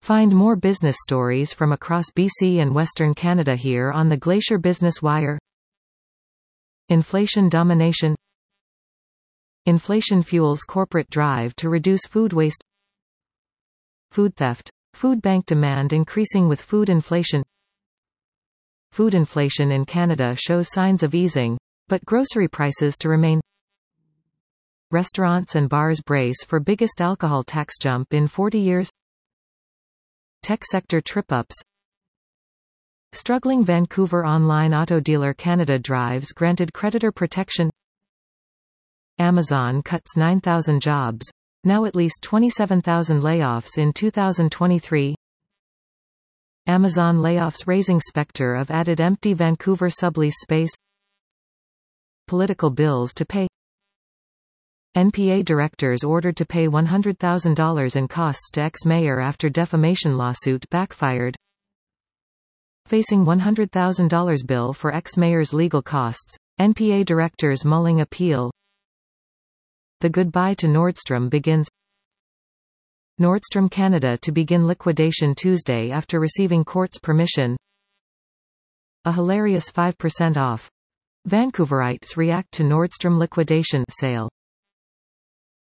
Find more business stories from across BC and Western Canada here on the Glacier Business Wire. Inflation domination. Inflation fuels corporate drive to reduce food waste. Food theft. Food bank demand increasing with food inflation. Food inflation in Canada shows signs of easing, but grocery prices to remain. Restaurants and bars brace for biggest alcohol tax jump in 40 years. Tech sector trip-ups. Struggling Vancouver online auto dealer Canada Drives granted creditor protection. Amazon cuts 9,000 jobs. Now at least 27,000 layoffs in 2023. Amazon layoffs raising specter of added empty Vancouver sublease space. Political bills to pay. NPA directors ordered to pay $100,000 in costs to ex-mayor after defamation lawsuit backfired. Facing $100,000 bill for ex-mayor's legal costs. NPA directors mulling appeal. The goodbye to Nordstrom begins. Nordstrom Canada to begin liquidation Tuesday after receiving court's permission. A hilarious 5% off. Vancouverites react to Nordstrom liquidation sale.